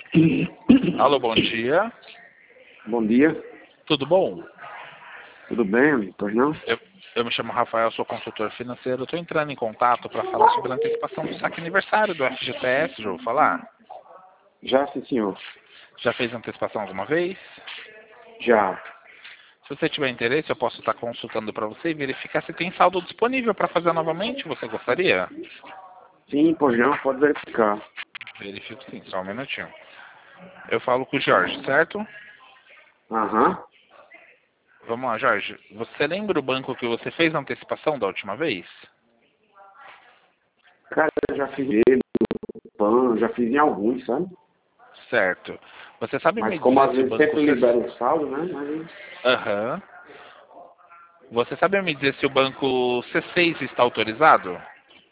Alô, bom dia. Bom dia, Tudo bom? tudo bem, amigo? Pois não? Eu me chamo Rafael, sou consultor financeiro. Estou entrando em contato para falar sobre a antecipação do saque aniversário do FGTS, já vou falar. Já, sim, senhor. Já fez antecipação alguma vez? Já. Se você tiver interesse, eu posso estar consultando para você e verificar se tem saldo disponível para fazer novamente. Você gostaria? Sim, pois não, pode verificar. Verifico sim, só um minutinho. Eu falo com o Jorge, certo? Aham. Vamos lá, Jorge. Você lembra o banco que você fez a antecipação da última vez? Cara, eu já fiz ele, PAN, já fiz em alguns, sabe? Certo. Você sabe Mas me como dizer às se o vezes banco... sempre libera o saldo, né? Aham. Você sabe me dizer se o banco C6 está autorizado?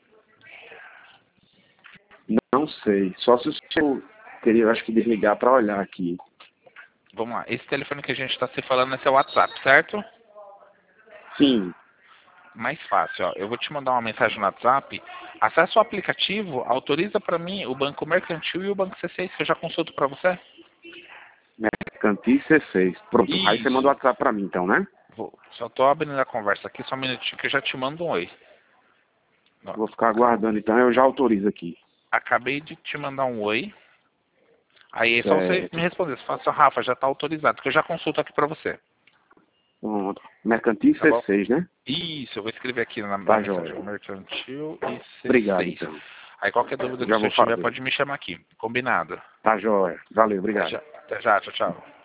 Não sei. Só se o senhor teria, eu acho que, desligar para olhar aqui. Vamos lá. Esse telefone que a gente está se falando é seu WhatsApp, certo? Sim. Mais fácil, ó. Eu vou te mandar uma mensagem no WhatsApp. Acesse o aplicativo, autoriza para mim o Banco Mercantil e o Banco C6, que eu já consulto para você. Mercantil C6. Pronto. Aí você manda o Isso. WhatsApp para mim, então, né? Só tô abrindo a conversa aqui, só um minutinho que eu já te mando um oi. Ó, Vou ficar aguardando, então. Eu já autorizo aqui. acabei de te mandar um oi. Aí é só você me Certo. responder. Você fala assim, Rafa, já está autorizado, que eu já consulto aqui para você. Pronto. Mercantil Tá bom? C6, né? Isso, eu vou escrever aqui na Tá, mensagem joia. mercantil e Obrigado, C6. então. Aí qualquer dúvida que o Já senhor vou tiver, fazer. pode me chamar aqui. Combinado. Tá, joia. Valeu, Até obrigado. já, até já, tchau, tchau.